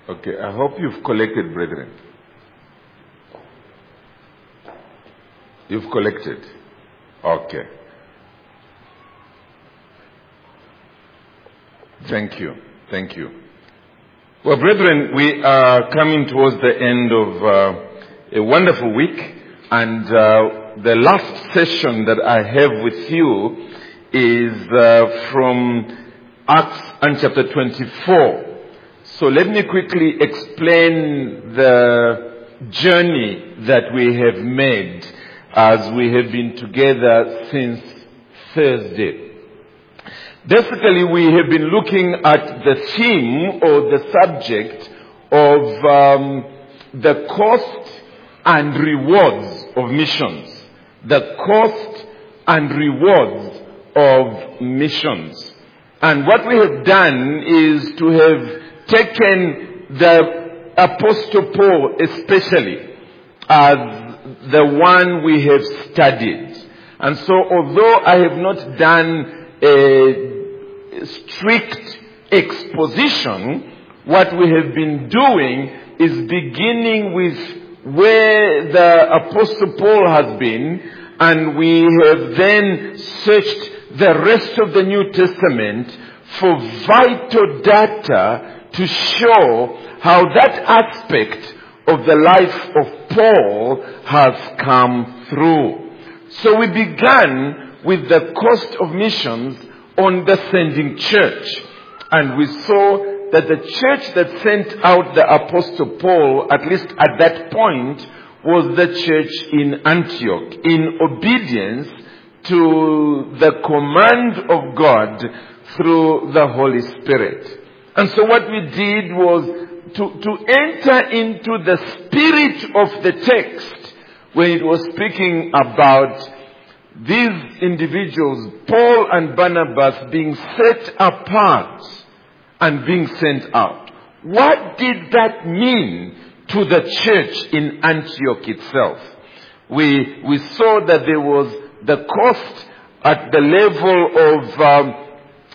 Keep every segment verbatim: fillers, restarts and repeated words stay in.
Okay, I hope you've collected, brethren. You've collected. Okay. Thank you. Thank you. Well, brethren, we are coming towards the end of uh, a wonderful week. And uh, the last session that I have with you is uh, from Acts and chapter twenty-four. So let me quickly explain the journey that we have made as we have been together since Thursday. Basically, we have been looking at the theme or the subject of um, the cost and rewards of missions. The cost and rewards of missions. And what we have done is to have taken the Apostle Paul especially as the one we have studied. And so although I have not done a strict exposition, what we have been doing is beginning with where the Apostle Paul has been, and we have then searched the rest of the New Testament for vital data to show how that aspect of the life of Paul has come through. So we began with the cost of missions on the sending church. And we saw that the church that sent out the Apostle Paul, at least at that point, was the church in Antioch, in obedience to the command of God through the Holy Spirit. And so what we did was to, to enter into the spirit of the text when it was speaking about these individuals, Paul and Barnabas, being set apart and being sent out. What did that mean to the church in Antioch itself? We, we saw that there was the cost at the level of um,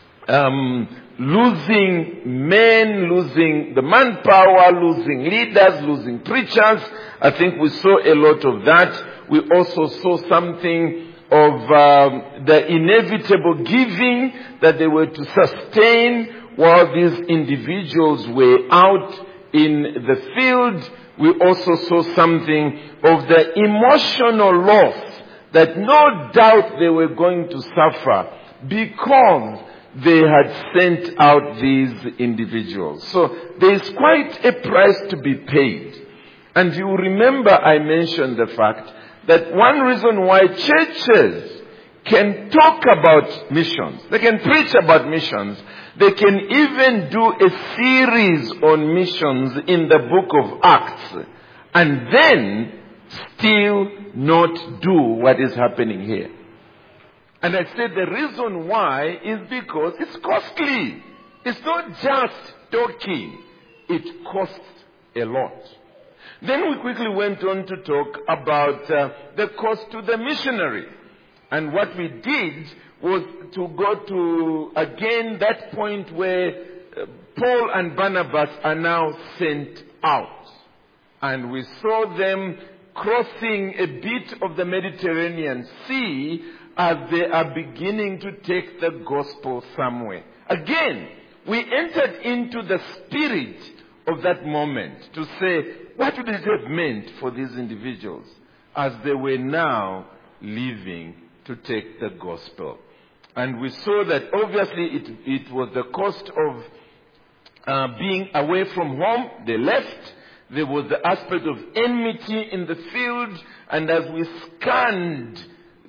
um, losing men, losing the manpower, losing leaders, losing preachers. I think we saw a lot of that. We also saw something of um, the inevitable giving that they were to sustain while these individuals were out in the field. We also saw something of the emotional loss that no doubt they were going to suffer because they had sent out these individuals. So there is quite a price to be paid. And you remember I mentioned the fact that one reason why churches can talk about missions, they can preach about missions, they can even do a series on missions in the book of Acts, and then still not do what is happening here. And I said the reason why is because it's costly. It's not just talking. It costs a lot. Then we quickly went on to talk about uh, the cost to the missionary. And what we did was to go to, again, that point where uh, Paul and Barnabas are now sent out. And we saw them crossing a bit of the Mediterranean Sea as they are beginning to take the gospel somewhere. Again, we entered into the spirit of that moment to say, what would it have meant for these individuals as they were now leaving to take the gospel? And we saw that obviously it, it was the cost of uh, being away from home. They left. There was the aspect of enmity in the field. And as we scanned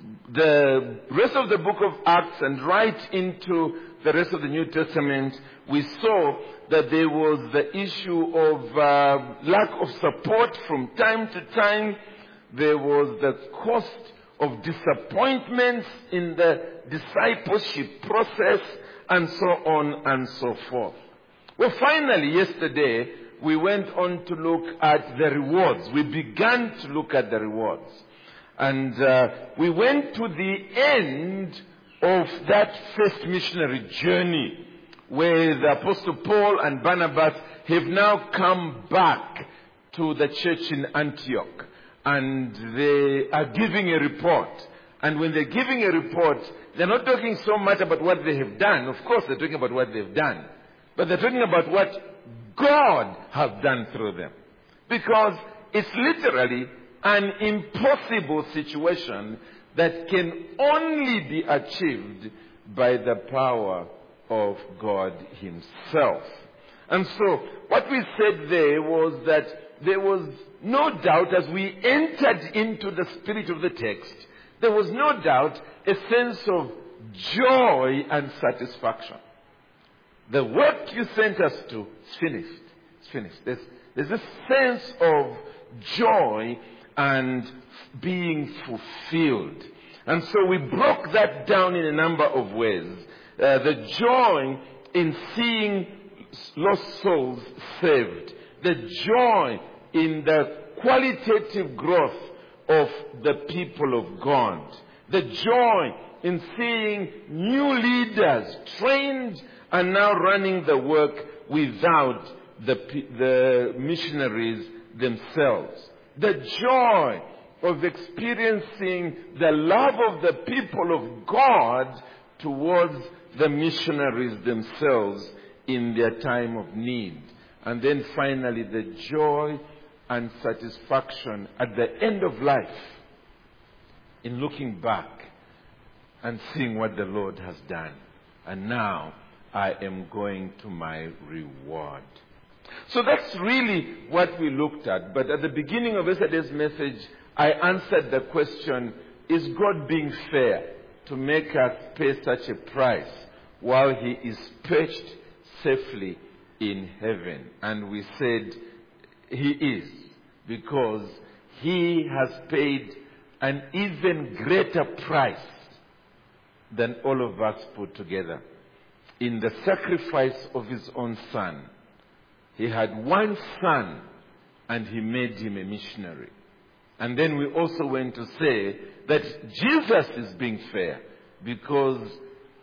the rest of the book of Acts and right into the rest of the New Testament, we saw that there was the issue of uh, lack of support from time to time. There was the cost of disappointments in the discipleship process, and so on and so forth. Well, finally, yesterday, we went on to look at the rewards. We began to look at the rewards. And uh, we went to the end of that first missionary journey where the Apostle Paul and Barnabas have now come back to the church in Antioch. And they are giving a report. And when they're giving a report, they're not talking so much about what they have done. Of course, they're talking about what they've done. But they're talking about what God has done through them. Because it's literally an impossible situation that can only be achieved by the power of God Himself. And so, what we said there was that there was no doubt, as we entered into the spirit of the text, there was no doubt a sense of joy and satisfaction. The work you sent us to is finished. It's finished. There's, there's a sense of joy and being fulfilled. And so we broke that down in a number of ways. Uh, the joy in seeing lost souls saved. The joy in the qualitative growth of the people of God. The joy in seeing new leaders trained and now running the work without the, the missionaries themselves. The joy of experiencing the love of the people of God towards the missionaries themselves in their time of need. And then finally the joy and satisfaction at the end of life in looking back and seeing what the Lord has done. And now I am going to my reward. So that's really what we looked at. But at the beginning of yesterday's message, I answered the question, is God being fair to make us pay such a price while He is perched safely in heaven? And we said, He is, because He has paid an even greater price than all of us put together. In the sacrifice of His own Son, He had one son and He made him a missionary. And then we also went to say that Jesus is being fair because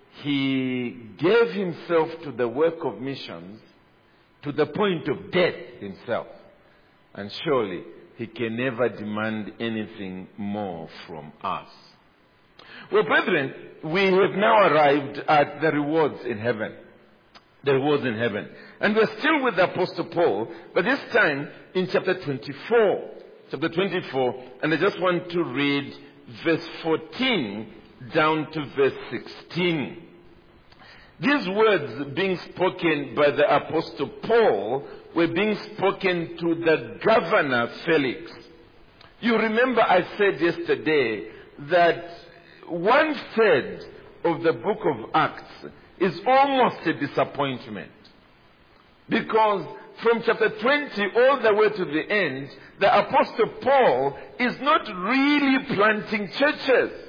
He gave Himself to the work of missions to the point of death Himself. And surely He can never demand anything more from us. Well, brethren, we have now arrived at the rewards in heaven. The rewards in heaven. And we're still with the Apostle Paul, but this time in chapter twenty-four. Chapter twenty-four, and I just want to read verse fourteen down to verse sixteen. These words being spoken by the Apostle Paul were being spoken to the governor Felix. You remember I said yesterday that one third of the book of Acts is almost a disappointment. Because from chapter twenty all the way to the end, the Apostle Paul is not really planting churches.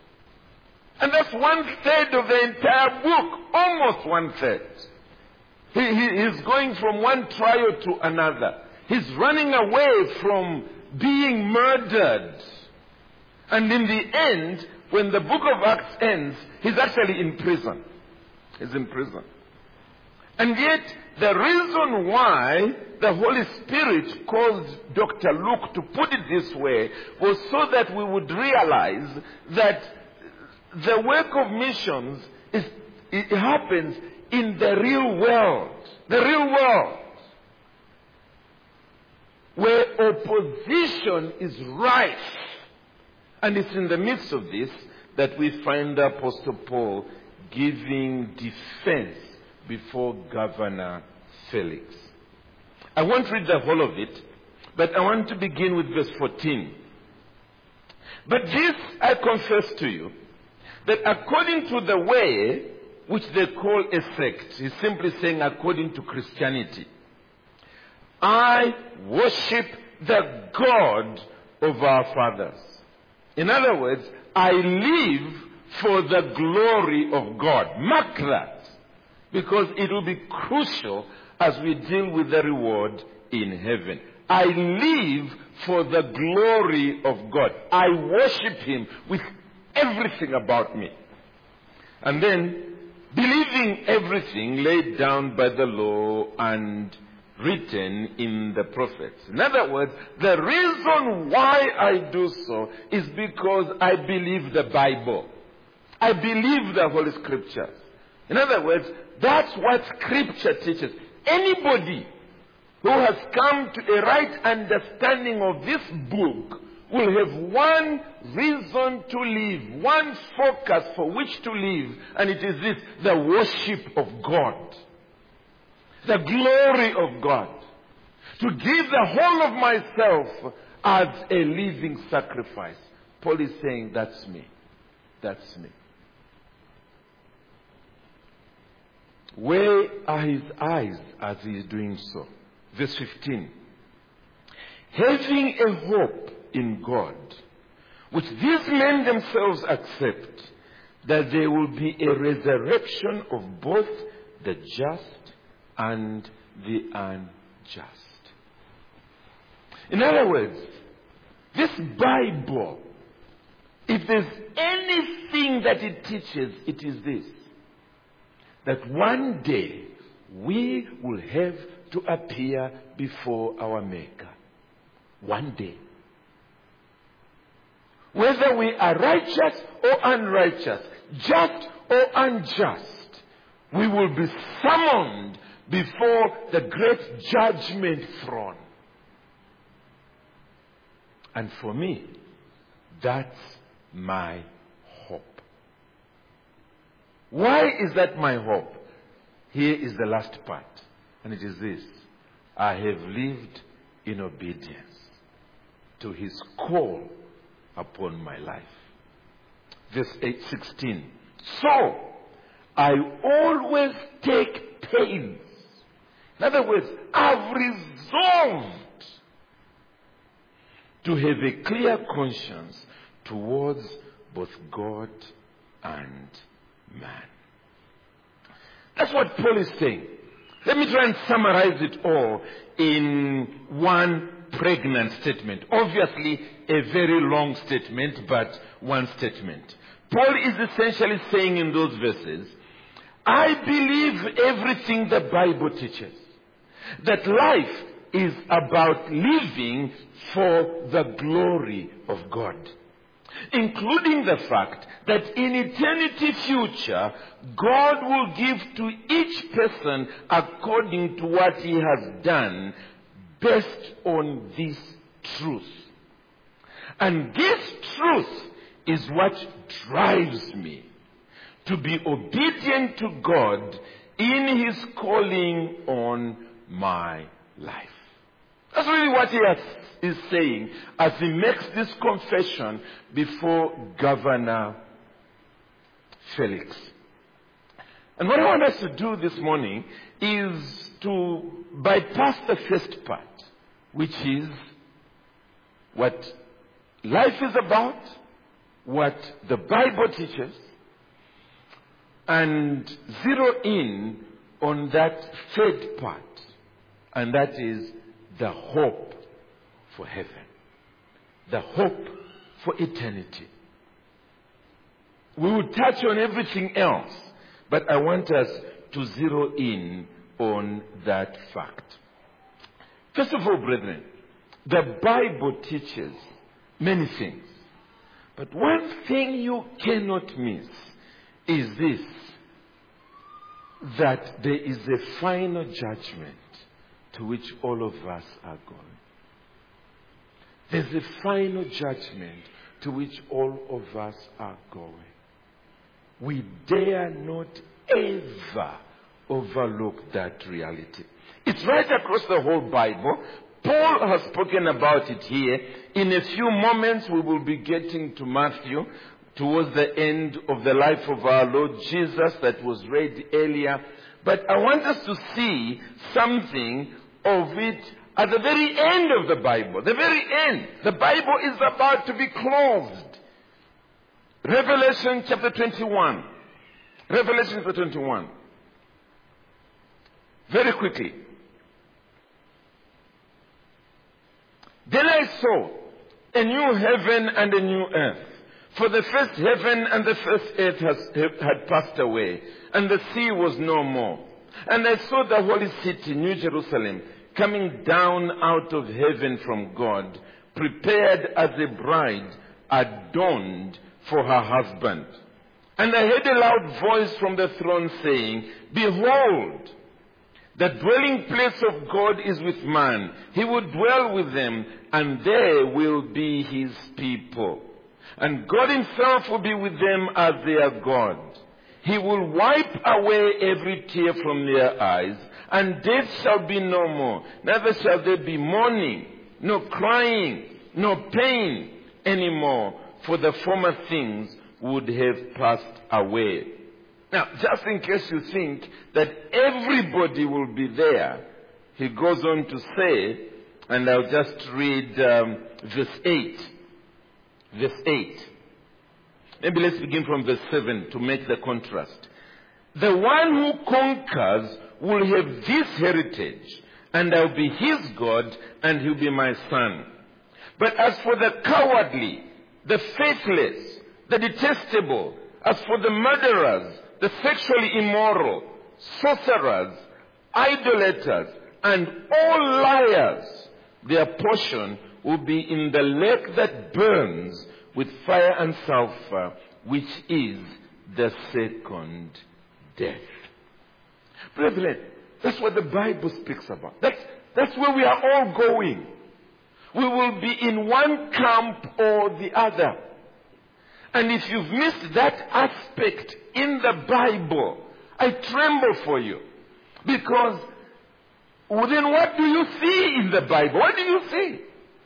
And that's one third of the entire book. Almost one third. He, he, he's going from one trial to another. He's running away from being murdered. And in the end, when the book of Acts ends, he's actually in prison. He's in prison. And yet, the reason why the Holy Spirit caused Doctor Luke to put it this way was so that we would realize that the work of missions is, it happens in the real world. The real world. Where opposition is rife. And it's in the midst of this that we find the Apostle Paul giving defense before Governor Felix. I won't read the whole of it, but I want to begin with verse fourteen. But this I confess to you, that according to the way which they call a sect, he's simply saying according to Christianity, I worship the God of our fathers. In other words, I live for the glory of God. Mark that. Because it will be crucial as we deal with the reward in heaven. I live for the glory of God. I worship Him with everything about me. And then believing everything laid down by the law and written in the prophets. In other words, the reason why I do so is because I believe the Bible. I believe the Holy Scriptures. In other words, that's what Scripture teaches. Anybody who has come to a right understanding of this book will have one reason to live, one focus for which to live, and it is this, the worship of God. The glory of God. To give the whole of myself as a living sacrifice. Paul is saying, that's me. That's me. Where are his eyes as he is doing so? Verse fifteen. Having a hope in God, which these men themselves accept, that there will be a resurrection of both the just and the unjust. In other words, this Bible, if there's anything that it teaches, it is this. That one day we will have to appear before our Maker. One day. Whether we are righteous or unrighteous, just or unjust, we will be summoned before the great judgment throne. And for me, that's my hope. Why is that my hope? Here is the last part. And it is this. I have lived in obedience to his call upon my life. Verse eight sixteen. So, I always take pains. In other words, I've resolved to have a clear conscience towards both God and man. That's what Paul is saying. Let me try and summarize it all in one pregnant statement. Obviously, a very long statement, but one statement. Paul is essentially saying in those verses, I believe everything the Bible teaches. That life is about living for the glory of God. Including the fact that in eternity future, God will give to each person according to what he has done based on this truth. And this truth is what drives me to be obedient to God in his calling on my life. That's really what he has, is saying as he makes this confession before Governor Felix. And what I want us to do this morning is to bypass the first part, which is what life is about, what the Bible teaches, and zero in on that third part, and that is the hope for heaven. The hope for eternity. We will touch on everything else, but I want us to zero in on that fact. First of all, brethren, the Bible teaches many things. But one thing you cannot miss is this, that there is a final judgment to which all of us are going. There's a final judgment to which all of us are going. We dare not ever overlook that reality. It's right across the whole Bible. Paul has spoken about it here. In a few moments we will be getting to Matthew towards the end of the life of our Lord Jesus that was read earlier. But I want us to see something of it at the very end of the Bible. The very end. The Bible is about to be closed. Revelation chapter twenty-one. Revelation chapter twenty-one. Very quickly. Then I saw a new heaven and a new earth. For the first heaven and the first earth has, had passed away, and the sea was no more. And I saw the holy city, New Jerusalem, coming down out of heaven from God, prepared as a bride adorned for her husband. And I heard a loud voice from the throne saying, Behold, the dwelling place of God is with man. He will dwell with them, and they will be his people. And God himself will be with them as their God. He will wipe away every tear from their eyes, and death shall be no more. Neither shall there be mourning, no crying, no pain anymore, for the former things would have passed away. Now, just in case you think that everybody will be there, he goes on to say, and I'll just read um, verse eight. Verse eight. Maybe let's begin from verse seven to make the contrast. The one who conquers will have this heritage, and I'll be his God, and he'll be my son. But as for the cowardly, the faithless, the detestable, as for the murderers, the sexually immoral, sorcerers, idolaters, and all liars, their portion will be in the lake that burns with fire and sulfur, which is the second death. Brethren, that's what the Bible speaks about. That's, that's where we are all going. We will be in one camp or the other. And if you've missed that aspect in the Bible, I tremble for you. Because then what do you see in the Bible? What do you see?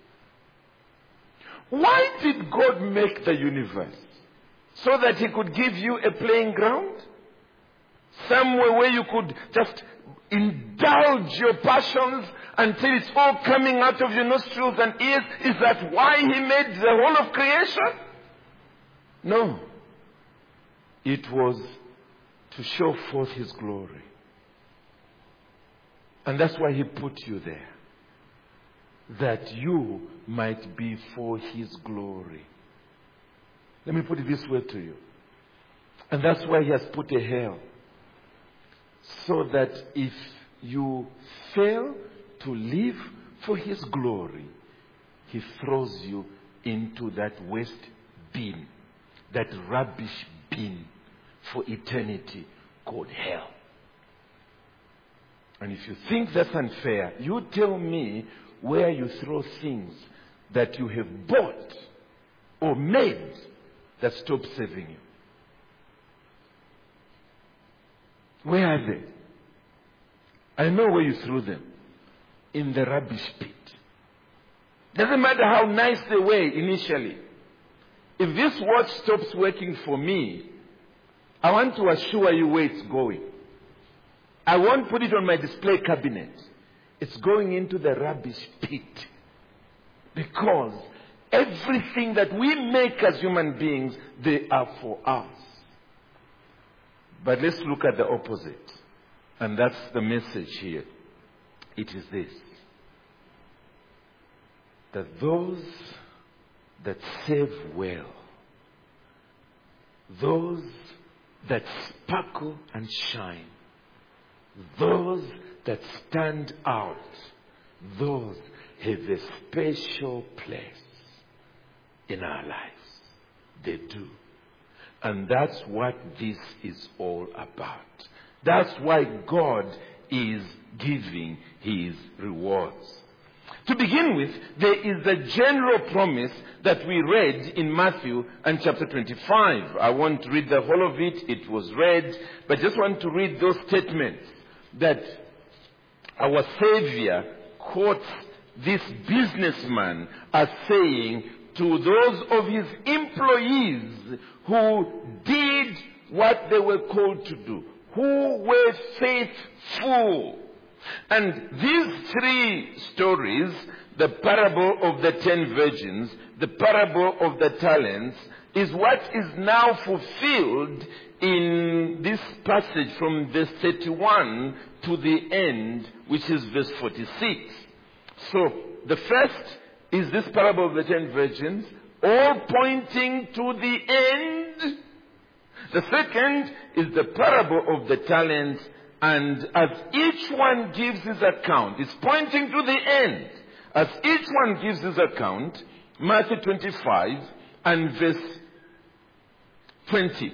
Why did God make the universe? So that he could give you a playing ground? Somewhere where you could just indulge your passions until it's all coming out of your nostrils and ears? Is that why he made the whole of creation? No. It was to show forth his glory. And that's why he put you there. That you might be for his glory. Let me put it this way to you. And that's why he has put a hell. So that if you fail to live for his glory, he throws you into that waste bin, that rubbish bin for eternity called hell. And if you think that's unfair, you tell me where you throw things that you have bought or made that stop saving you. Where are they? I know where you threw them. In the rubbish pit. Doesn't matter how nice they were initially. If this watch stops working for me, I want to assure you where it's going. I won't put it on my display cabinet. It's going into the rubbish pit. Because everything that we make as human beings, they are for us. But let's look at the opposite. And that's the message here. It is this. That those that save well, those that sparkle and shine, those that stand out, those have a special place in our lives. They do. And that's what this is all about. That's why God is giving his rewards. To begin with, there is a general promise that we read in Matthew and chapter twenty-five. I won't read the whole of it. It was read. But just want to read those statements that our Savior quotes this businessman as saying to those of his employees who did what they were called to do, who were faithful. And these three stories, the parable of the ten virgins, the parable of the talents, is what is now fulfilled in this passage from verse thirty-one to the end, which is verse forty-six. So, the first is this parable of the ten virgins, all pointing to the end. The second is the parable of the talents, and as each one gives his account, it's pointing to the end. As each one gives his account, Matthew twenty-five and verse twenty.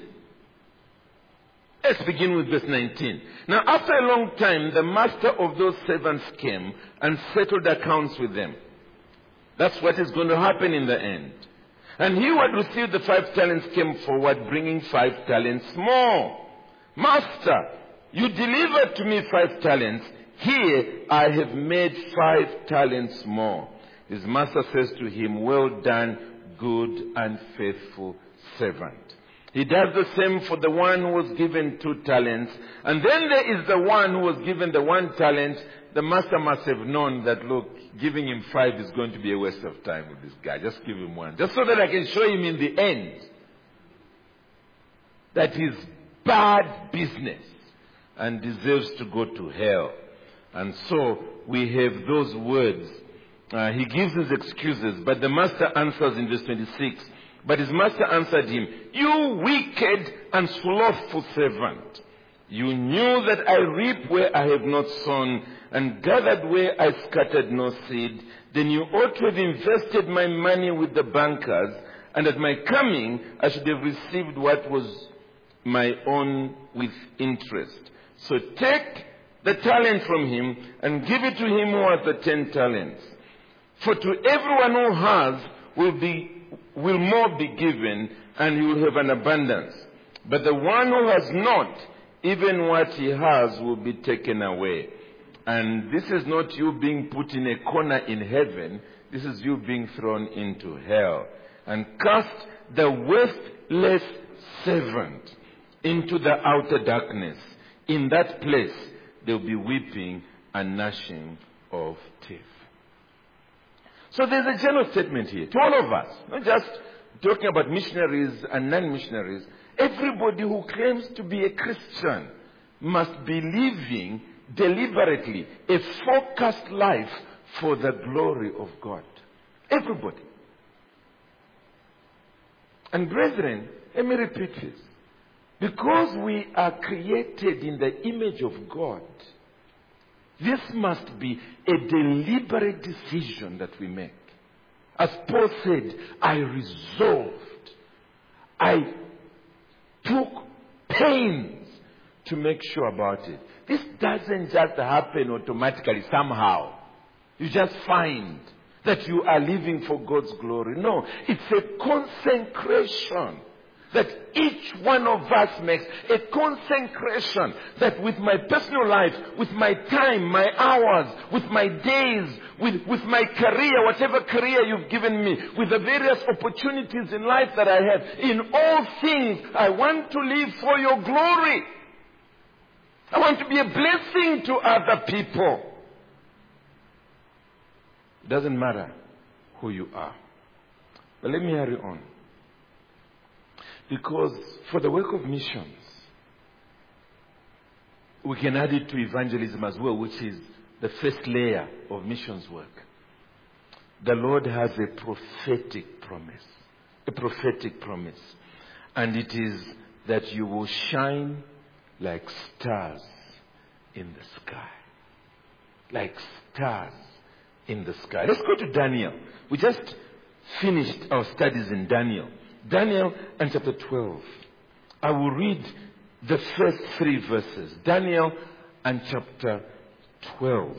Let's begin with verse nineteen. Now, after a long time, the master of those servants came and settled accounts with them. That's what is going to happen in the end. And he who had received the five talents came forward, bringing five talents more. Master, you delivered to me five talents. Here I have made five talents more. His master says to him, well done, good and faithful servant. He does the same for the one who was given two talents. And then there is the one who was given the one talent. The master must have known that, look, giving him five is going to be a waste of time with this guy. Just give him one. Just so that I can show him in the end that he's bad business and deserves to go to hell. And so we have those words. Uh, he gives his excuses, but the master answers in verse twenty-six. But his master answered him, you wicked and slothful servant. You knew that I reap where I have not sown, and gathered where I scattered no seed. Then you ought to have invested my money with the bankers, and at my coming I should have received what was my own with interest. So take the talent from him, and give it to him who has the ten talents. For to everyone who has will be will more be given, and he will have an abundance. But the one who has not, even what he has will be taken away. And this is not you being put in a corner in heaven. This is you being thrown into hell. And cast the worthless servant into the outer darkness. In that place, there will be weeping and gnashing of teeth. So there's a general statement here to all of us, not just talking about missionaries and non-missionaries. Everybody who claims to be a Christian must be living deliberately a focused life for the glory of God. Everybody. And brethren, let me repeat this. Because we are created in the image of God, this must be a deliberate decision that we make. As Paul said, I resolved, I took pains to make sure about it. This doesn't just happen automatically somehow. You just find that you are living for God's glory. No, it's a consecration that each one of us makes, a consecration that with my personal life, with my time, my hours, with my days, with, with my career, whatever career you've given me, with the various opportunities in life that I have, in all things, I want to live for your glory. I want to be a blessing to other people. It doesn't matter who you are. But let me hurry on. Because for the work of missions, we can add it to evangelism as well, which is the first layer of missions work. The Lord has a prophetic promise. A prophetic promise. And it is that you will shine like stars in the sky. Like stars in the sky. Let's go to Daniel. We just finished our studies in Daniel. Daniel and chapter twelve. I will read the first three verses. Daniel and chapter twelve.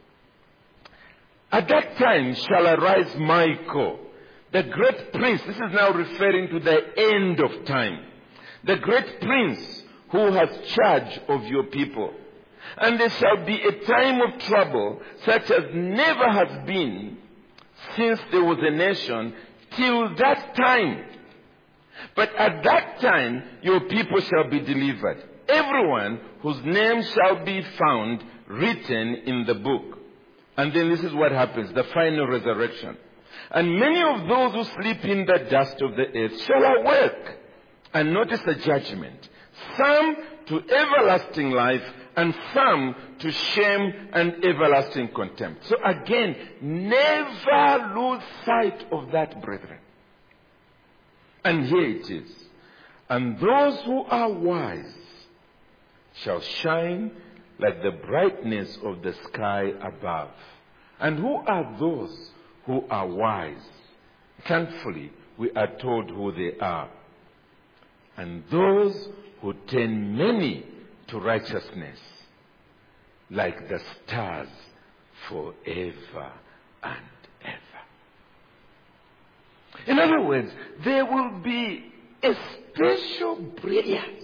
At that time shall arise Michael, the great prince. This is now referring to the end of time. The great prince who has charge of your people. And there shall be a time of trouble such as never has been since there was a nation till that time. But at that time, your people shall be delivered. Everyone whose name shall be found written in the book. And then this is what happens, the final resurrection. And many of those who sleep in the dust of the earth shall awake. And notice the judgment. Some to everlasting life, and some to shame and everlasting contempt. So again, never lose sight of that, brethren. And here it is. And those who are wise shall shine like the brightness of the sky above. And who are those who are wise? Thankfully, we are told who they are. And those who turn many to righteousness, like the stars forever and ever. In other words, there will be a special brilliance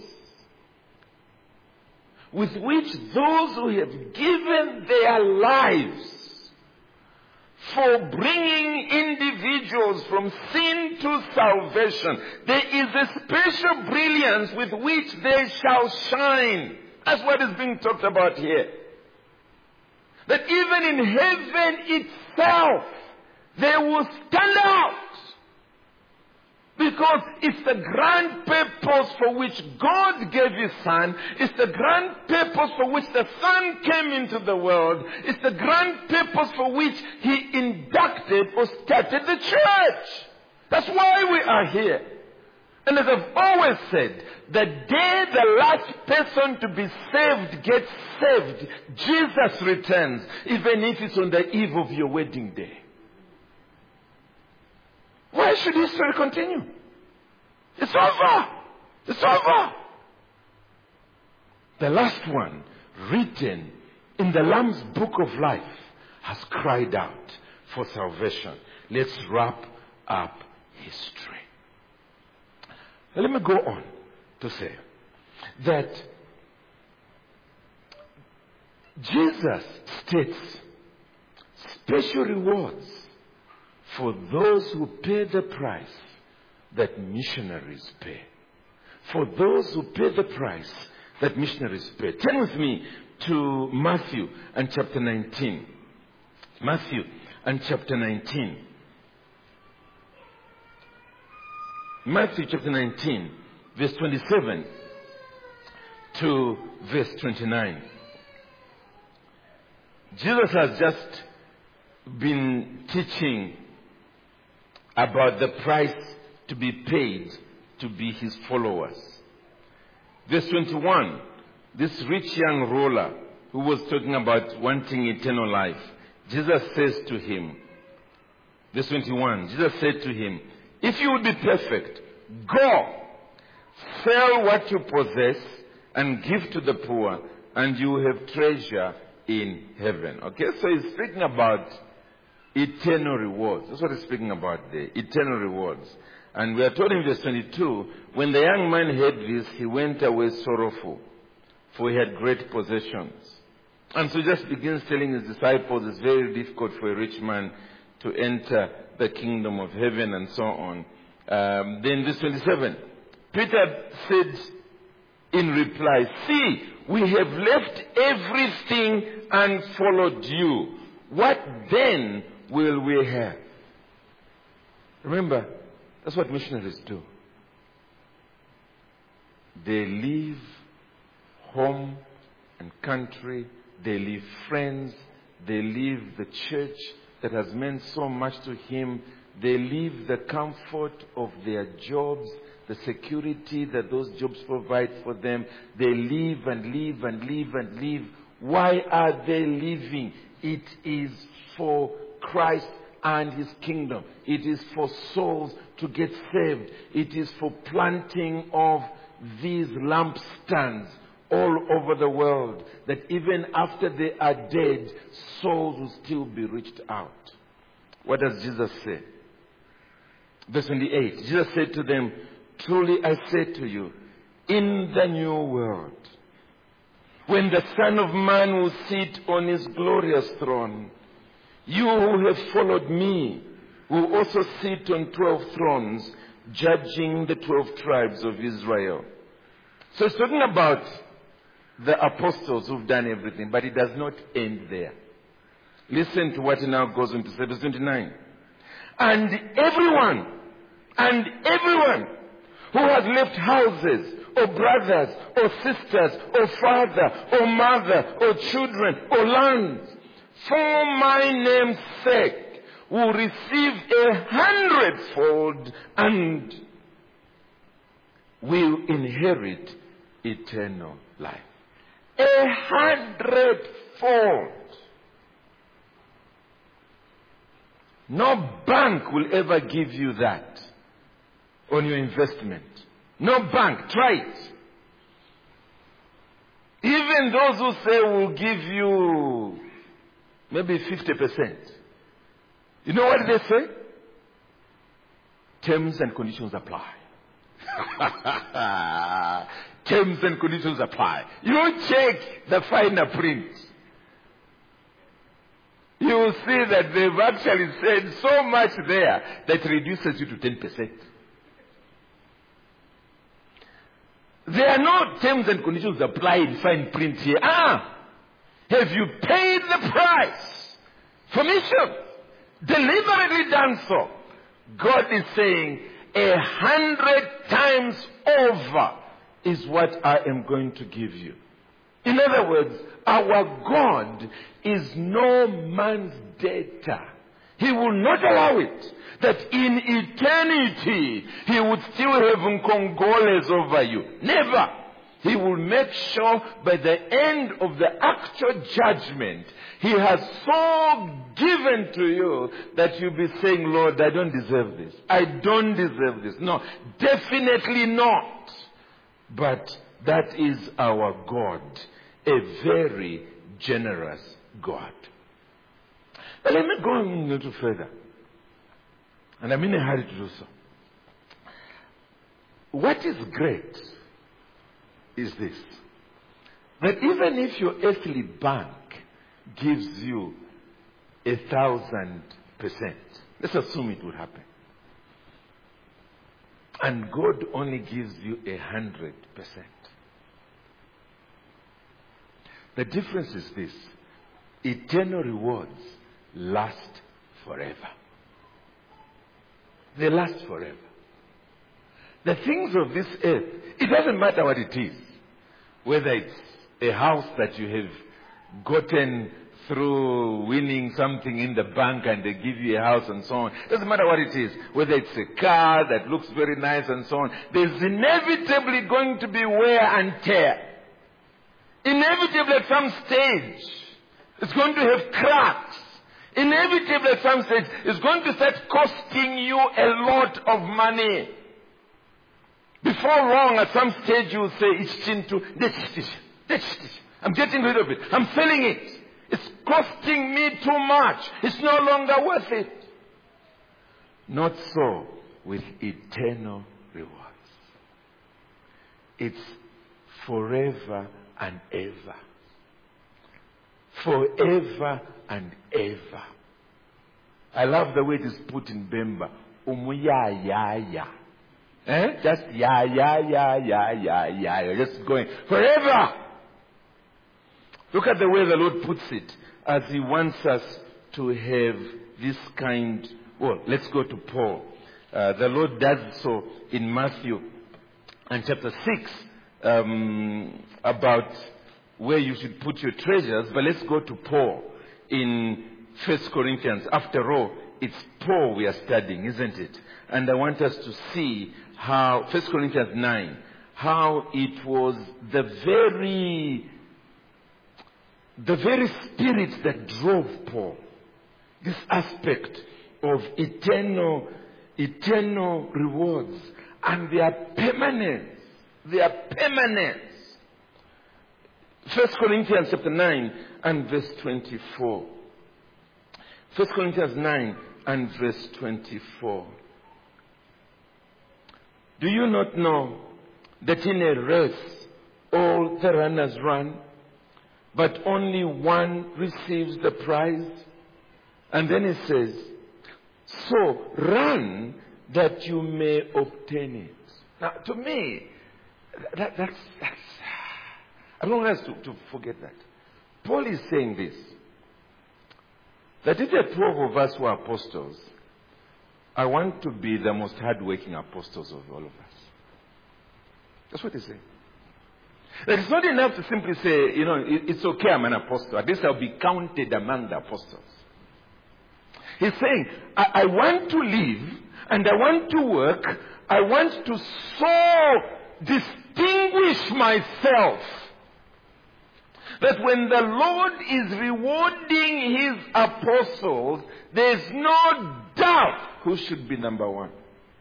with which those who have given their lives for bringing individuals from sin to salvation, there is a special brilliance with which they shall shine. That's what is being talked about here. That even in heaven itself, they will stand out. Because it's the grand purpose for which God gave His Son. It's the grand purpose for which the Son came into the world. It's the grand purpose for which He inducted or started the church. That's why we are here. And as I've always said, the day the last person to be saved gets saved, Jesus returns, even if it's on the eve of your wedding day. Why should history continue? It's over. It's over. The last one, written in the Lamb's book of life, has cried out for salvation. Let's wrap up history. Now let me go on to say that Jesus states special rewards for those who pay the price that missionaries pay. For those who pay the price that missionaries pay. Turn with me to Matthew and chapter nineteen. Matthew and chapter nineteen. Matthew chapter nineteen, verse twenty-seven to verse twenty-nine. Jesus has just been teaching about the price to be paid to be His followers. Verse twenty-one, this rich young ruler who was talking about wanting eternal life, Jesus says to him, verse twenty-one, Jesus said to him, if you would be perfect, go, sell what you possess and give to the poor, and you will have treasure in heaven. Okay, so he's speaking about eternal rewards. That's what he's speaking about there, eternal rewards. And we are told in verse twenty-two, when the young man heard this, he went away sorrowful, for he had great possessions. And so he just begins telling his disciples it's very difficult for a rich man to enter the kingdom of heaven and so on. Um, then verse twenty-seven, Peter said in reply, see, we have left everything and followed you. What then will we have? Remember, that's what missionaries do. They leave home and country. They leave friends. They leave the church that has meant so much to him. They leave the comfort of their jobs, the security that those jobs provide for them. They leave and leave and leave and leave. Why are they leaving? It is for Christ and His kingdom. It is for souls to get saved. It is for planting of these lampstands all over the world, that even after they are dead, souls will still be reached out. What does Jesus say? Verse twenty-eight, Jesus said to them, truly I say to you, in the new world, when the Son of Man will sit on His glorious throne, you who have followed me will also sit on twelve thrones, judging the twelve tribes of Israel. So it's talking about the apostles who've done everything, but it does not end there. Listen to what he now goes on to say, verse twenty-nine. And everyone, and everyone who has left houses, or brothers, or sisters, or father, or mother, or children, or lands, for my name's sake, will receive a hundredfold and will inherit eternal life. A hundredfold. No bank will ever give you that on your investment. No bank. Try it. Even those who say will give you maybe fifty percent. You know what they say? Terms and conditions apply. Terms and conditions apply. You check the finer print. You will see that they've actually said so much there that reduces you to ten percent. There are no terms and conditions apply in fine print here. Ah! Have you paid the price for mission? Deliberately done so. God is saying, a hundred times over is what I am going to give you. In other words, our God is no man's debtor. He will not allow it that in eternity He would still have Nkongoles over you. Never. He will make sure by the end of the actual judgment, He has so given to you that you'll be saying, Lord, I don't deserve this. I don't deserve this. No, definitely not. But that is our God. A very generous God. But let me go a little further. And I'm in a hurry to do so. What is great is this. That even if your earthly bank gives you a thousand percent, let's assume it would happen, and God only gives you a hundred percent. The difference is this. Eternal rewards last forever. They last forever. The things of this earth, it doesn't matter what it is. Whether it's a house that you have gotten through winning something in the bank and they give you a house and so on. It doesn't matter what it is. Whether it's a car that looks very nice and so on. There's inevitably going to be wear and tear. Inevitably at some stage, it's going to have cracks. Inevitably at some stage, it's going to start costing you a lot of money. Before long, at some stage, you will say, it's into, I'm getting rid of it. I'm selling it. It's costing me too much. It's no longer worth it. Not so with eternal rewards. It's forever and ever. Forever and ever. I love the way it is put in Bemba. Umuya ya ya. Eh? Just ya ya ya ya ya ya. You're just going forever. Look at the way the Lord puts it, as He wants us to have this kind. Well, let's go to Paul. Uh, the Lord does so in Matthew and chapter six. Um, about where you should put your treasures, but let's go to Paul in First Corinthians. After all, it's Paul we are studying, isn't it? And I want us to see how, First Corinthians nine, how it was the very, the very spirit that drove Paul. This aspect of eternal, eternal rewards and their permanence. Their permanence. First Corinthians chapter nine and verse twenty-four. First Corinthians nine and verse twenty-four. Do you not know that in a race all the runners run, but only one receives the prize? And then it says, so run that you may obtain it. Now to me, That, that's, that's, I don't want us to, to forget that. Paul is saying this, that if there are twelve of us who are apostles, I want to be the most hardworking apostles of all of us. That's what he's saying. That it's not enough to simply say, you know, it, it's okay, I'm an apostle. At least I'll be counted among the apostles. He's saying, I, I want to live and I want to work. I want to sow distinguish myself. That when the Lord is rewarding His apostles, there's no doubt who should be number one.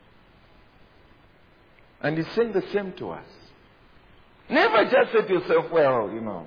And He's saying the same to us. Never just say to yourself, well, you know,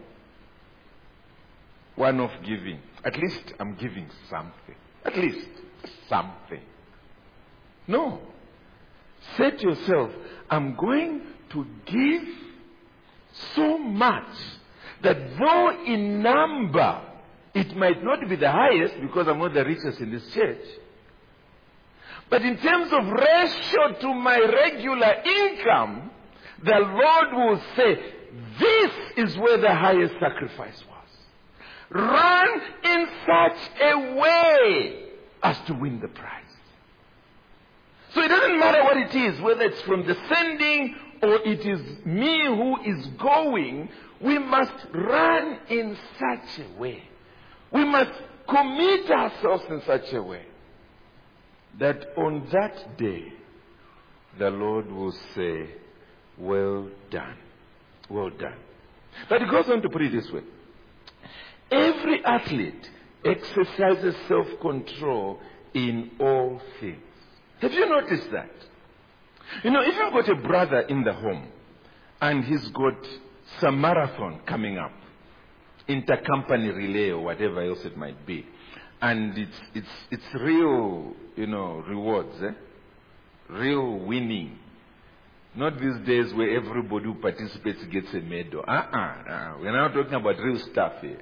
one of giving. At least I'm giving something. At least something. No. Say to yourself, I'm going to give so much that though in number it might not be the highest because I'm not the richest in this church, but in terms of ratio to my regular income, the Lord will say, this is where the highest sacrifice was. Run in such a way as to win the prize. So it doesn't matter what it is, whether it's from the sending or it is me who is going, we must run in such a way. We must commit ourselves in such a way that on that day, the Lord will say, well done. Well done. But he goes on to put it this way. Every athlete exercises self-control in all things. Have you noticed that? You know, if you've got a brother in the home and he's got some marathon coming up, intercompany relay or whatever else it might be, and it's it's it's real, you know, rewards, eh? Real winning. Not these days where everybody who participates gets a medal. Uh-uh. uh We're not talking about real stuff here.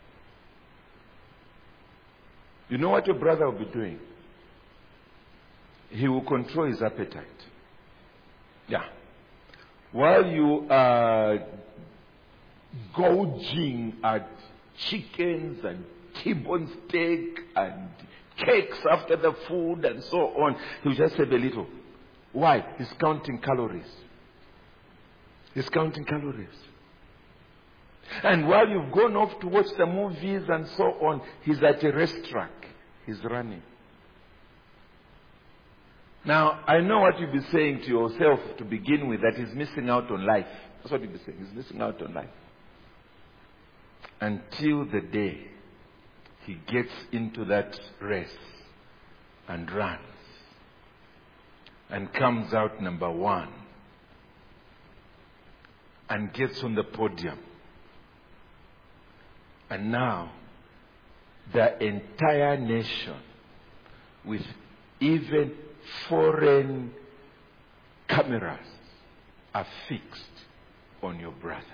You know what your brother will be doing? He will control his appetite. Yeah. While you are gouging at chickens and T-bone steak and cakes after the food and so on, he'll just have a little. Why? He's counting calories. He's counting calories. And while you've gone off to watch the movies and so on, he's at a racetrack. He's running. Now, I know what you'll be saying to yourself to begin with, that he's missing out on life. That's what you'll be saying. He's missing out on life. Until the day he gets into that race and runs and comes out number one and gets on the podium. And now, the entire nation, with even foreign cameras, are fixed on your brother.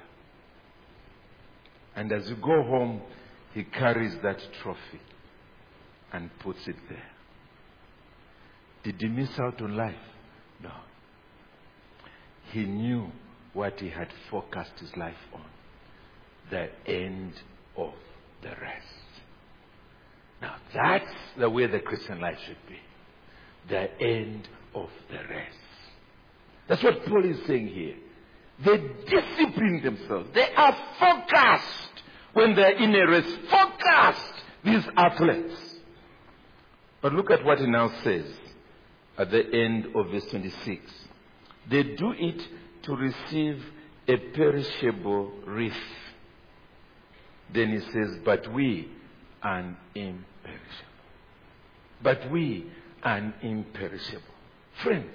And as you go home, he carries that trophy and puts it there. Did he miss out on life? No. He knew what he had focused his life on. The end of the rest. Now that's the way the Christian life should be. The end of the rest. That's what Paul is saying here. They discipline themselves. They are focused when they're in a race. Focused, these athletes. But look at what he now says at the end of verse twenty-six. They do it to receive a perishable wreath. Then he says, but we an imperishable. But we an imperishable. Friends,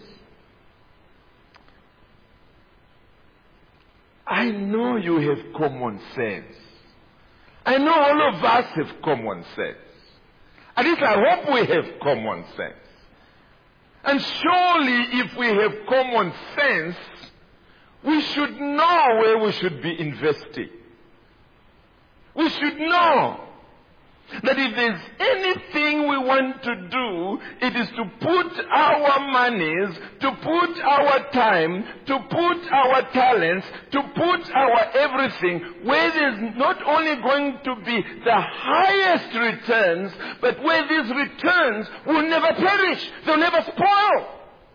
I know you have common sense. I know all of us have common sense. At least I hope we have common sense. And surely if we have common sense, we should know where we should be investing. We should know that if there's anything we want to do, it is to put our monies, to put our time, to put our talents, to put our everything where there's not only going to be the highest returns, but where these returns will never perish. They'll never spoil.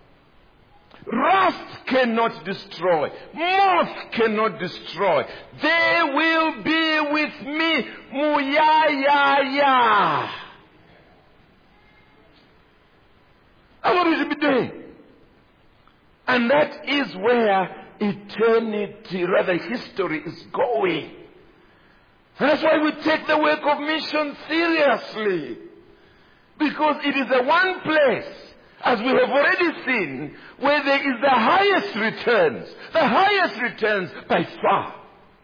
Rust cannot destroy. Moth cannot destroy. They will be with me. Muyaya. That's what we should be doing. And that is where eternity, rather history is going. That's why we take the work of mission seriously. Because it is the one place, as we have already seen, where there is the highest returns. The highest returns by far.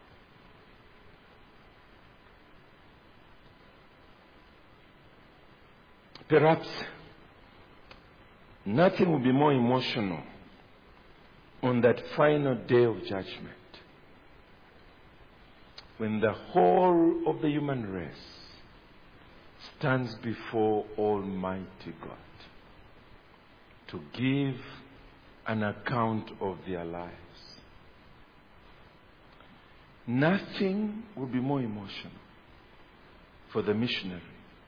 Perhaps nothing will be more emotional on that final day of judgment, when the whole of the human race stands before Almighty God to give an account of their lives. Nothing will be more emotional for the missionary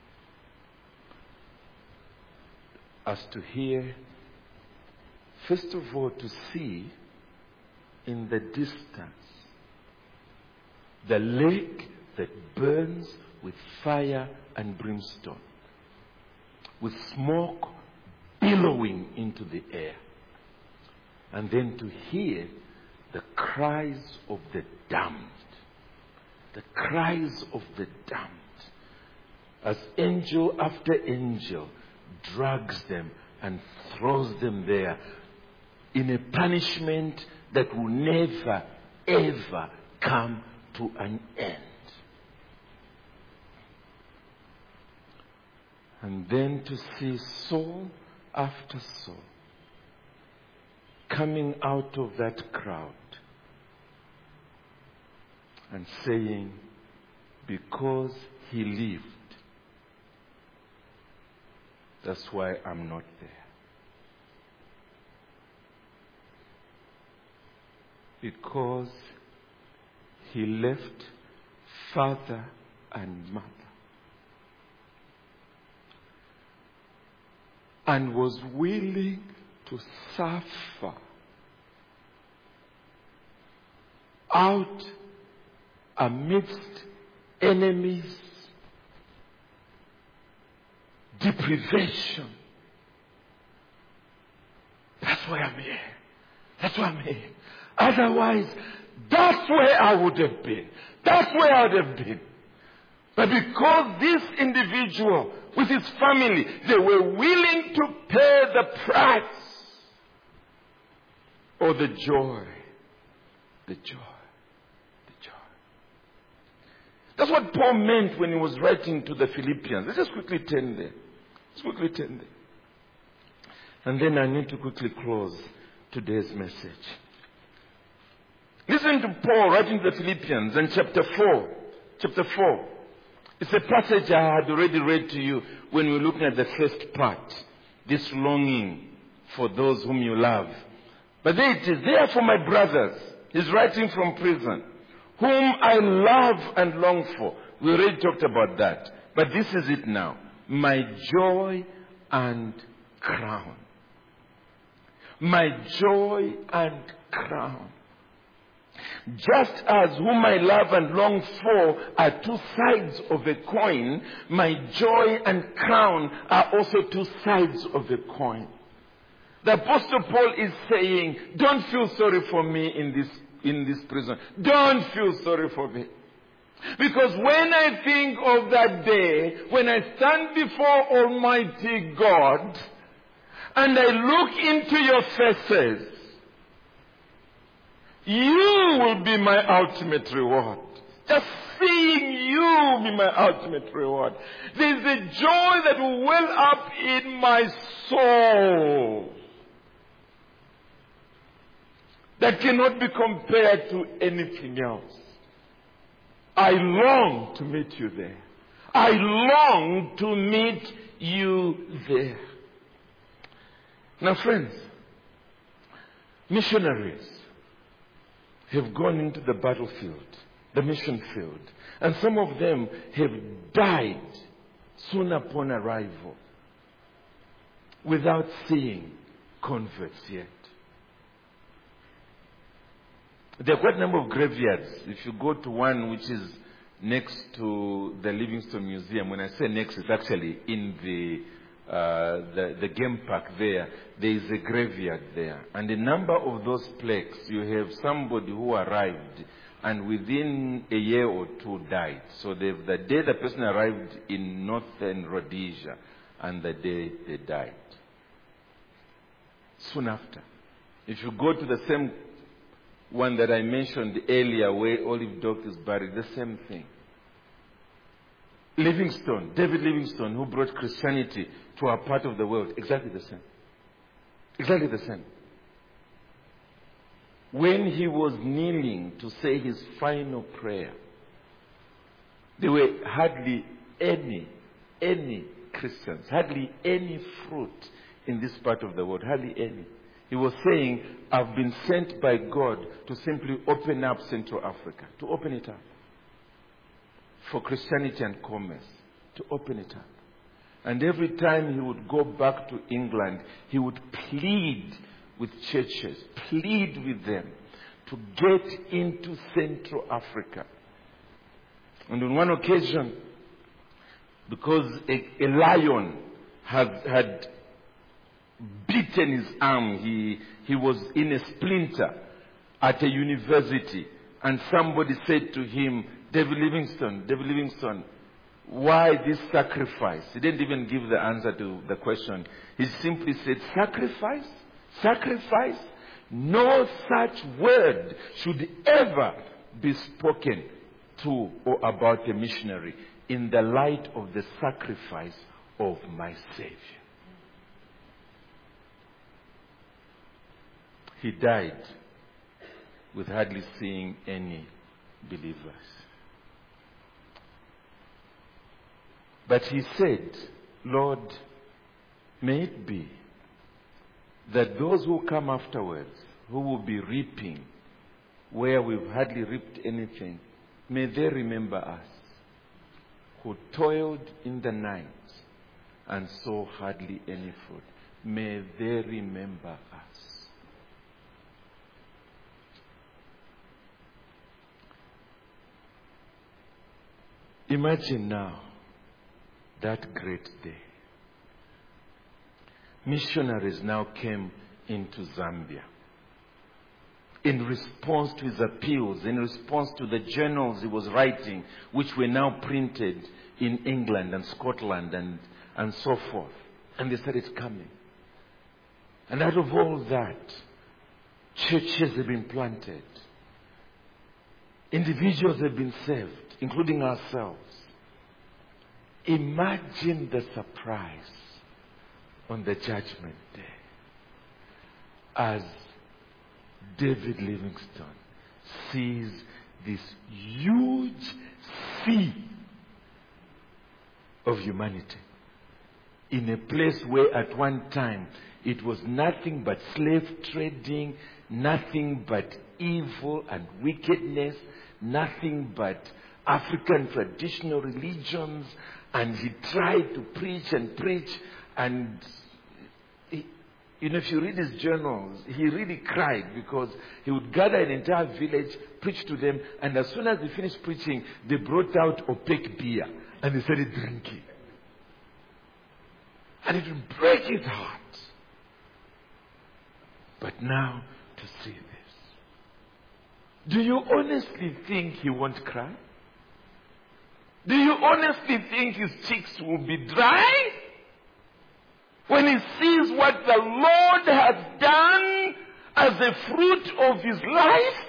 as to hear, first of all, to see in the distance the lake that burns with fire and brimstone, with smoke billowing into the air, and then to hear the cries of the damned, the cries of the damned, as angel after angel drags them and throws them there in a punishment that will never, ever come to an end. And then to see soul after soul coming out of that crowd and saying, because he lived, that's why I'm not there. Because he left father and mother and was willing to suffer out amidst enemies, deprivation. That's why I'm here. That's why I'm here. Otherwise, that's where I would have been. That's where I would have been. But because this individual with his family, they were willing to pay the price. Oh, the joy. The joy. The joy. That's what Paul meant when he was writing to the Philippians. Let's just quickly turn there. Let's quickly turn there. And then I need to quickly close today's message. Listen to Paul writing to the Philippians in chapter four. Chapter four. It's a passage I had already read to you when we were looking at the first part. This longing for those whom you love. But there it is. Therefore, my brothers, he's writing from prison, whom I love and long for. We already talked about that. But this is it now. My joy and crown. My joy and crown. Just as whom I love and long for are two sides of a coin, my joy and crown are also two sides of a coin. The Apostle Paul is saying, don't feel sorry for me in this, in this prison. Don't feel sorry for me. Because when I think of that day, when I stand before Almighty God, and I look into your faces, you will be my ultimate reward. Just seeing you be my ultimate reward. There's a joy that will well up in my soul that cannot be compared to anything else. I long to meet you there. I long to meet you there. Now, friends, missionaries have gone into the battlefield, the mission field, and some of them have died soon upon arrival without seeing converts yet. There are quite a number of graveyards. If you go to one which is next to the Livingstone Museum, when I say next, it's actually in the uh, the, the game park there, there is a graveyard there. And a number of those plaques, you have somebody who arrived and within a year or two died. So the, the day the person arrived in northern Rhodesia and the day they died. Soon after. If you go to the same one that I mentioned earlier where Olive Dock is buried, the same thing. Livingstone, David Livingstone, who brought Christianity to our part of the world, exactly the same. Exactly the same. When he was kneeling to say his final prayer, there were hardly any, any Christians, hardly any fruit in this part of the world, hardly any. He was saying, I've been sent by God to simply open up Central Africa, to open it up for Christianity and commerce, to open it up. And every time he would go back to England, he would plead with churches, plead with them to get into Central Africa. And on one occasion, because a, a lion had, had beaten his arm, he, he was in a splinter at a university, and somebody said to him, David Livingstone, David Livingstone, why this sacrifice? He didn't even give the answer to the question. He simply said, sacrifice? Sacrifice? No such word should ever be spoken to or about a missionary in the light of the sacrifice of my Savior. He died with hardly seeing any believers. But he said, Lord, may it be that those who come afterwards, who will be reaping where we've hardly reaped anything, may they remember us, who toiled in the night and saw hardly any fruit. May they remember us. Imagine now that great day. Missionaries now came into Zambia. In response to his appeals, in response to the journals he was writing, which were now printed in England and Scotland and, and so forth. And they started coming. And out of all that, churches have been planted. Individuals have been saved, including ourselves. Imagine the surprise on the judgment day as David Livingstone sees this huge sea of humanity in a place where at one time it was nothing but slave trading, nothing but evil and wickedness, nothing but African traditional religions, and he tried to preach and preach, and he, you know, if you read his journals, he really cried because he would gather an entire village, preach to them, and as soon as he finished preaching, they brought out opaque beer and they started drinking. And it would break his heart. But now to see this. Do you honestly think he won't cry? Do you honestly think his cheeks will be dry? When he sees what the Lord has done as a fruit of his life?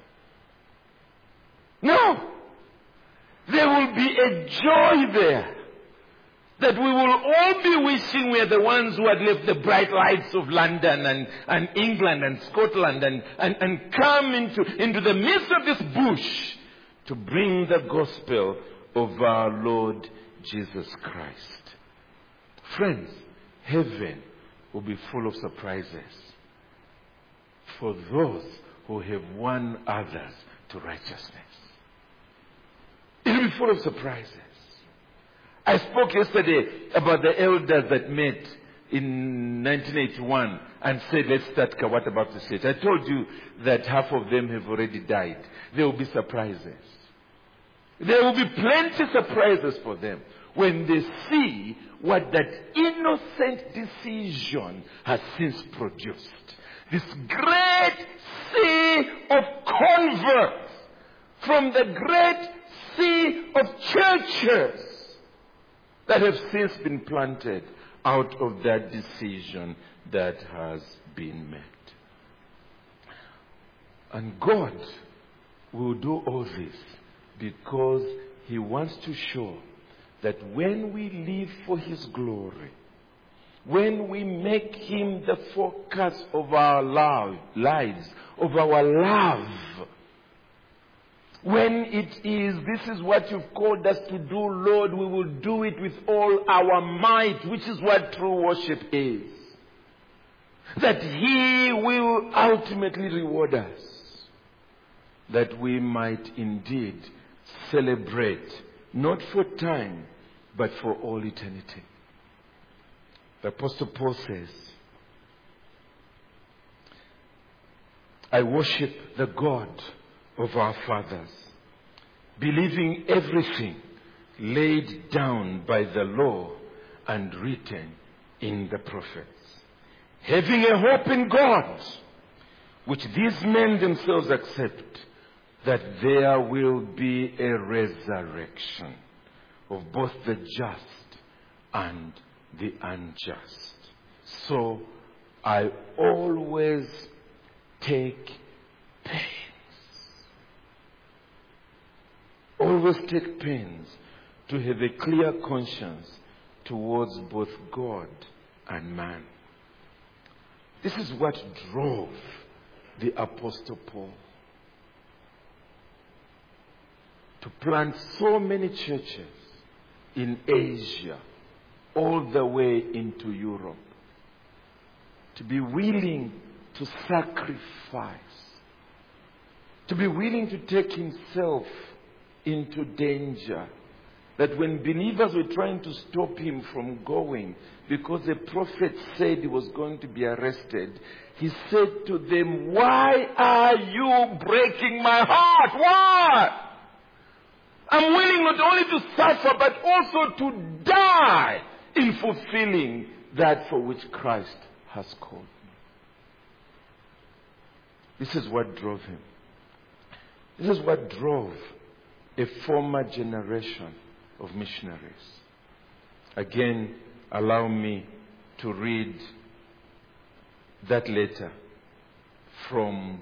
No. There will be a joy there. That we will all be wishing we are the ones who had left the bright lights of London and, and England and Scotland and, and, and come into, into the midst of this bush to bring the gospel of our Lord Jesus Christ. Friends, heaven will be full of surprises for those who have won others to righteousness. It will be full of surprises. I spoke yesterday about the elders that met in nineteen eighty-one and said, let's start Kawata Baptist Church. I told you that half of them have already died. There will be surprises. There will be plenty surprises for them. when they see what that innocent decision has since produced. This great sea of converts from the great sea of churches that have since been planted out of that decision that has been made. And God will do all this because He wants to show that when we live for His glory, when we make Him the focus of our love, lives, of our love, when it is, this is what you've called us to do, Lord, we will do it with all our might, which is what true worship is. That He will ultimately reward us. That we might indeed celebrate, not for time, but for all eternity. The Apostle Paul says, I worship the God of our fathers, believing everything laid down by the law and written in the prophets, having a hope in God, which these men themselves accept, that there will be a resurrection of both the just and the unjust. So I always take pains. Always take pains to have a clear conscience towards both God and man. This is what drove the Apostle Paul to plant so many churches in Asia, all the way into Europe. To be willing to sacrifice. To be willing to take himself into danger. That when believers were trying to stop him from going, because the prophet said he was going to be arrested, he said to them, why are you breaking my heart? Why? I'm willing not only to suffer, but also to die in fulfilling that for which Christ has called me. This is what drove him. This is what drove a former generation of missionaries. Again, allow me to read that letter from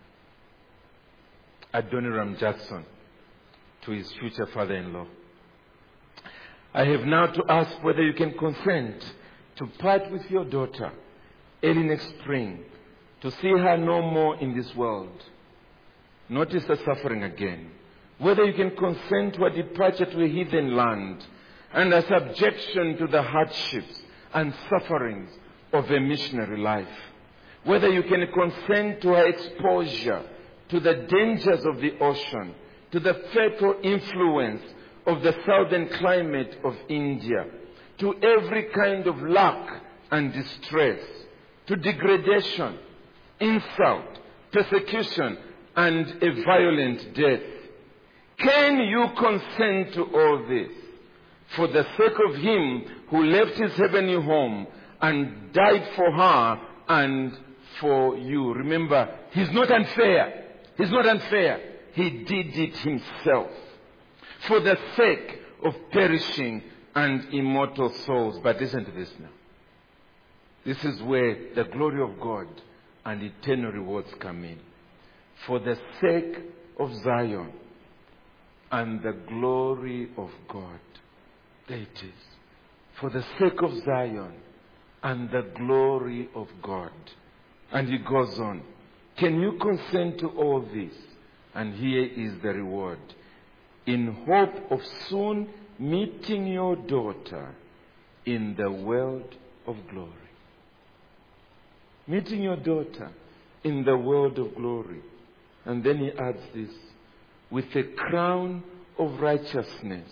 Adoniram Jackson to his future father-in-law. I have now to ask whether you can consent to part with your daughter early next spring, to see her no more in this world. Notice her suffering again. Whether you can consent to a departure to a heathen land and a subjection to the hardships and sufferings of a missionary life. Whether you can consent to her exposure to the dangers of the ocean, to the fatal influence of the southern climate of India, to every kind of lack and distress, to degradation, insult, persecution, and a violent death. Can you consent to all this for the sake of him who left his heavenly home and died for her and for you? Remember, he's not unfair. He's not unfair. He did it himself for the sake of perishing and immortal souls. But listen to this now. This is where the glory of God and eternal rewards come in. For the sake of Zion and the glory of God. There it is. For the sake of Zion and the glory of God. And he goes on. Can you consent to all this? And here is the reward. In hope of soon meeting your daughter in the world of glory. Meeting your daughter in the world of glory. And then he adds this. With a crown of righteousness,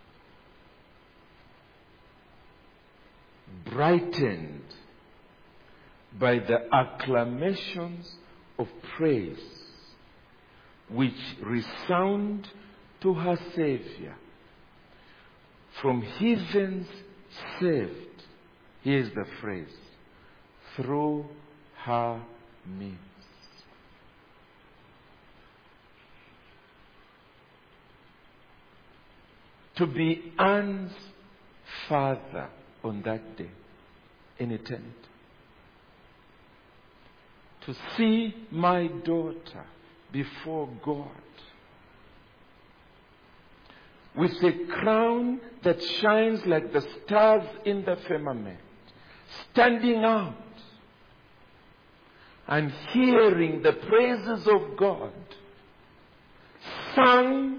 brightened by the acclamations of praise which resound to her Savior from heathens saved. Here's the phrase. Through her means. To be Anne's father on that day in eternity. To see my daughter before God with a crown that shines like the stars in the firmament, standing out and hearing the praises of God sung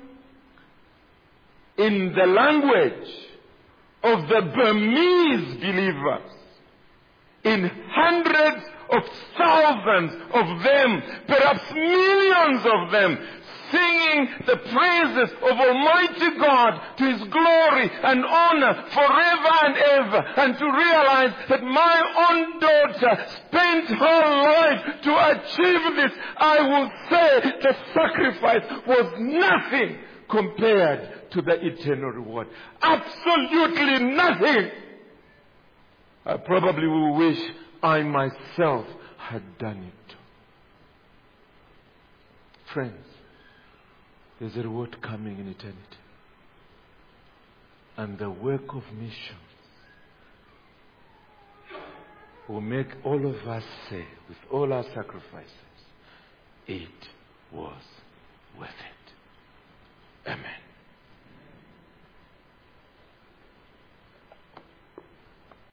in the language of the Burmese believers, in hundreds of thousands of them, perhaps millions of them, singing the praises of Almighty God to His glory and honor forever and ever, and to realize that my own daughter spent her life to achieve this, I will say the sacrifice was nothing compared to the eternal reward. Absolutely nothing. I probably will wish I myself had done it. Friends, there's a reward coming in eternity. And the work of mission will make all of us say, with all our sacrifices, it was worth it.